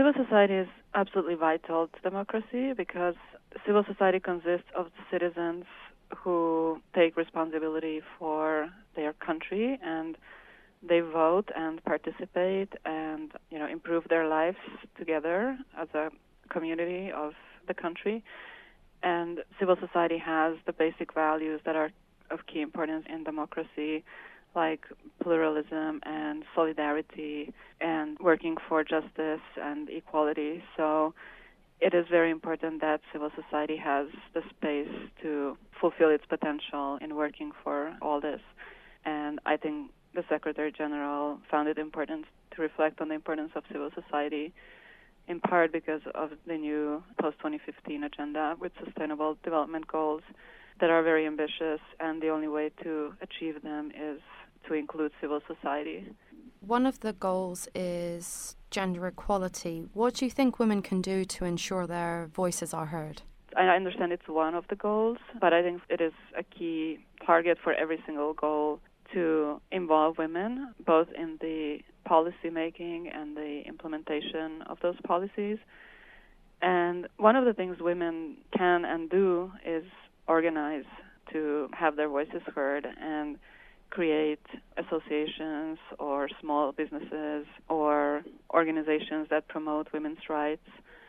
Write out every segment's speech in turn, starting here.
Civil society is absolutely vital to democracy because civil society consists of citizens who take responsibility for their country, and they vote and participate and improve their lives together as a community of the country. And civil society has the basic values that are of key importance in democracy, like pluralism and solidarity and working for justice and equality. So it is very important that civil society has the space to fulfill its potential in working for all this. And I think the Secretary General found it important to reflect on the importance of civil society, in part because of the new post-2015 agenda with sustainable development goals that are very ambitious, and the only way to achieve them is to include civil society. One of the goals is gender equality. What do you think women can do to ensure their voices are heard? I understand it's one of the goals, but I think it is a key target for every single goal to involve women, both in the policy making and the implementation of those policies. And one of the things women can and do is organize to have their voices heard and create associations or small businesses or organizations that promote women's rights.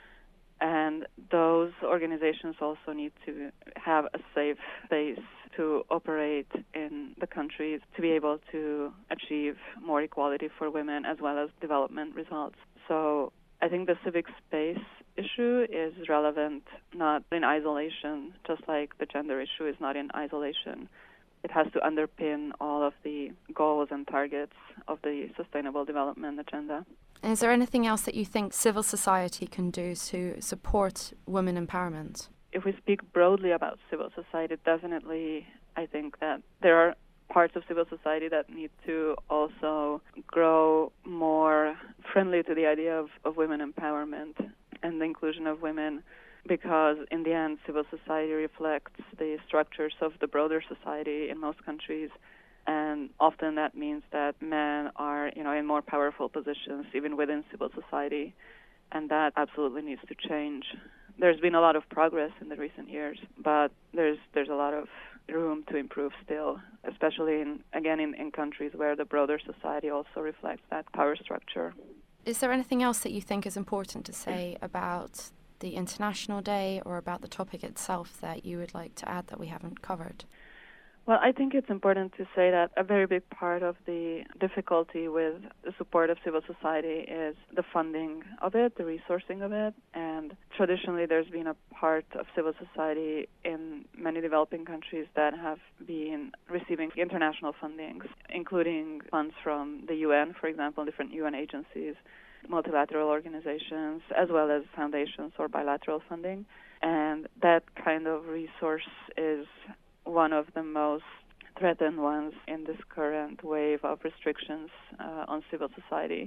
And those organizations also need to have a safe space to operate in the countries to be able to achieve more equality for women as well as development results. So I think the civic space issue is relevant not in isolation, just like the gender issue is not in isolation. It has to underpin all of the goals and targets of the Sustainable Development Agenda. Is there anything else that you think civil society can do to support women empowerment? If we speak broadly about civil society, definitely I think that there are parts of civil society that need to also grow more friendly to the idea of women empowerment and the inclusion of women, because in the end, civil society reflects the structures of the broader society in most countries. And often that means that men are, in more powerful positions, even within civil society. And that absolutely needs to change. There's been a lot of progress in the recent years, but there's a lot of room to improve still, especially in countries where the broader society also reflects that power structure. Is there anything else that you think is important to say about the International Day or about the topic itself that you would like to add that we haven't covered? Well, I think it's important to say that a very big part of the difficulty with the support of civil society is the funding of it, the resourcing of it. And traditionally, there's been a part of civil society in many developing countries that have been receiving international fundings, including funds from the UN, for example, different UN agencies, multilateral organizations, as well as foundations or bilateral funding. And that kind of resource is one of the most threatened ones in this current wave of restrictions on civil society.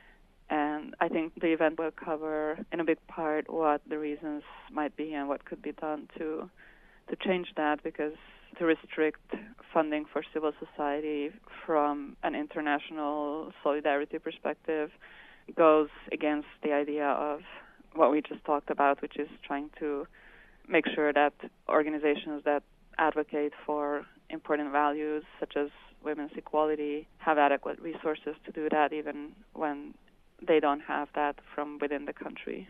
And I think the event will cover in a big part what the reasons might be and what could be done to change that, because to restrict funding for civil society from an international solidarity perspective goes against the idea of what we just talked about, which is trying to make sure that organizations that advocate for important values such as women's equality have adequate resources to do that, even when they don't have that from within the country.